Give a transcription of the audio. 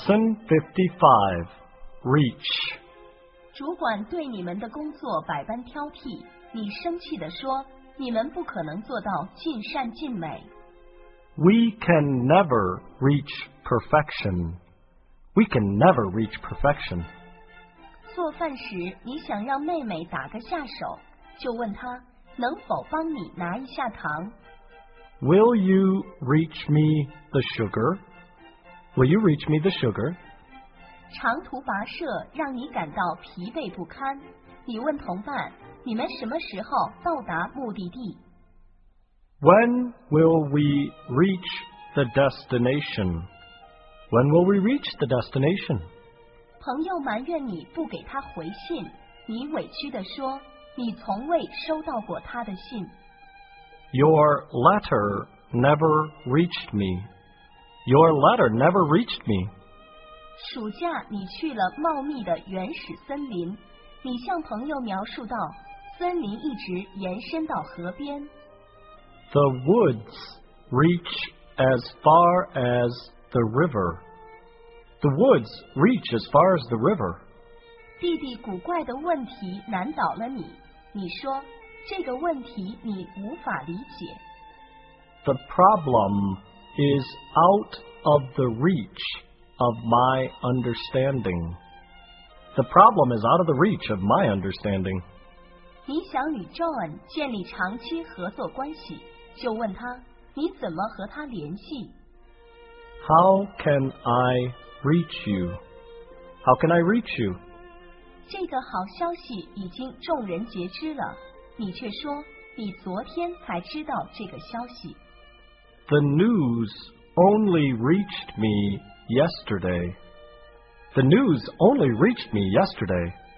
Lesson 55 Reach 主管对你们的工作百般挑剔，你生气地说，你们不可能做到尽善尽美。 We can never reach perfection. We can never reach perfection. 做饭时，你想让妹妹打个下手，就问她能否帮你拿一下糖。 Will you reach me the sugar? Will you reach me the sugar? 长途跋涉让你感到疲惫不堪，你问同伴，你们什么时候到达目的地？ When will we reach the destination? When will we reach the destination? 朋友埋怨你不给他回信，你委屈地说，你从未收到过他的信。 Your letter never reached me. Your letter never reached me. 暑假你去了茂密的原始森林，你向朋友描述到，森林一直延伸到河边。 The woods reach as far as the river. The woods reach as far as the river. 弟弟古怪的问题难倒了你，你说这个问题你无法理解。 The problem is out of the reach of my understanding. The problem is out of the reach of my understanding. 你想与 John 建立长期合作关系，就问他你怎么和他联系。 How can I reach you? How can I reach you? 这个好消息已经众人皆知了，你却说你昨天才知道这个消息。 The news only reached me yesterday. The news only reached me yesterday.